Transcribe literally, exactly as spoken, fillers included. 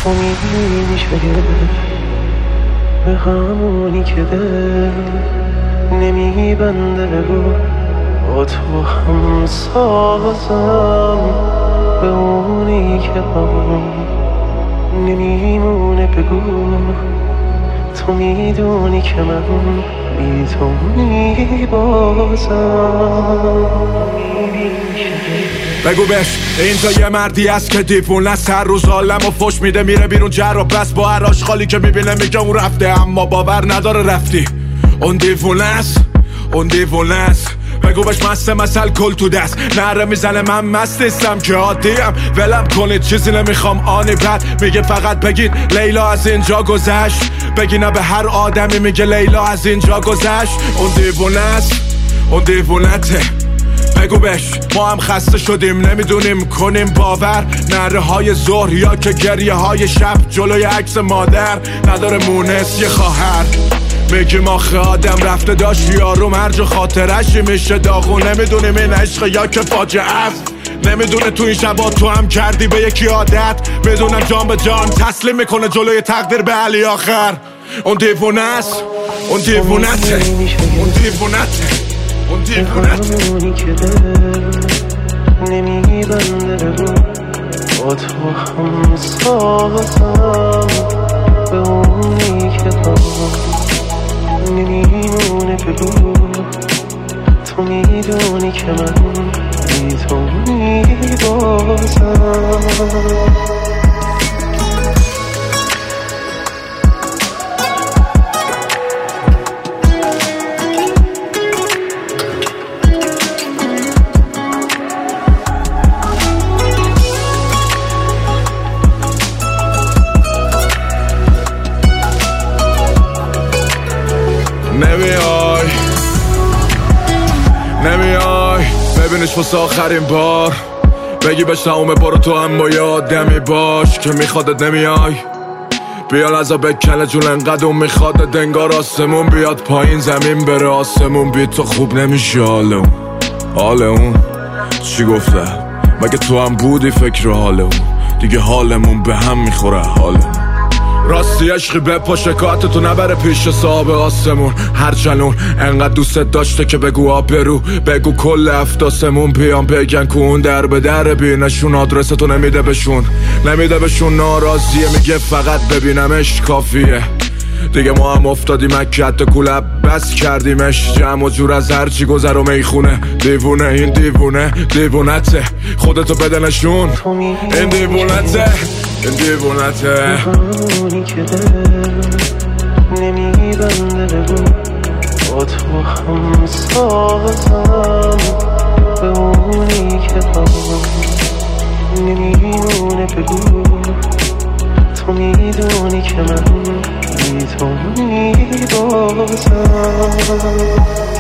تو میبینی شاید به همونی که دل نمیبنده رو با تو هم سازم، به اونی که هم نمیمونه بگو تو میدونی که من بی تو میبازم. بگو بش اینجا یه مردی هست که دیوونه است، هر روز عالم و فش میده میره بیرون جر و بس، با هر آشغالی که میبینه میگه اون رفته، اما باور نداره رفتی. اون دیوونه است، اون دیوونه است. بگو بش مست مثل کل تو دست نره میزنه من مست نیستم که عادیم، ولم کنید چیزی نمیخوام آنی بد. میگه فقط بگید لیلا از اینجا گذشت، بگی نه به هر آدمی میگه لیلا از اینجا گذشت. اون دیوونه است، اون دیوونته. بگو بش ما هم خسته شدیم نمیدونیم کنیم باور، نره های ظهر یا که گریه های شب جلوی عکس مادر نداره مونس یه خواهر. میگیم آخه آدم رفته داشت یارو مرج و خاطرشی میشه داغون، نمیدونیم این عشق یا که فاجعه است. نمیدونه تو این شبا تو هم کردی به یکی عادت، بدونم جان به جان تسلیم میکنه جلوی تقدیر به علی آخر. اون دیوونه است، اون دیوونته، اون دیوونته، اون دیوونته. همونی که دل نمیبنده رو با تو هم سازم، به اونی که هم نمیمونه بگو تو میدونی که من بی تو میبازم. نمیای نمیای ببینش واسه آخرین بار، بگی بهش تمومه برو تو هم با یادمی باش که میخوادت. نمیای بیا لحظه بکنه جون انقدر اون میخوادت، انگار آسمون بیاد پایین زمین بره آسمون بی تو خوب نمیشه. حال اون حال اون چی گفته مگه تو هم بودی فکر حال اون، دیگه حالمون به هم میخوره حالمون. راستی عشقی بپا شکایت تو نبره پیش صاحب آسمون، هر جنون انقدر دوستت داشته که بگو آبرو، بگو کل افتاسمون بیان بگن کون در به در بینشون، آدرس تو نمیده بشون، نمیده بشون ناراضیه میگه فقط ببینمش کافیه. دیگه ما هم افتادیم مکت کلب بس کردیمش، جمع و جور از هرچی گذر و میخونه. دیوونه این دیوونه دیوونته، خودتو بده نشون این دیوونته این دیوونته. همونی که دل نمیبنده بگو با تو هم سازم، به اونی که هم نمیمونه بگو تو میدونی که من بی تو میبازم.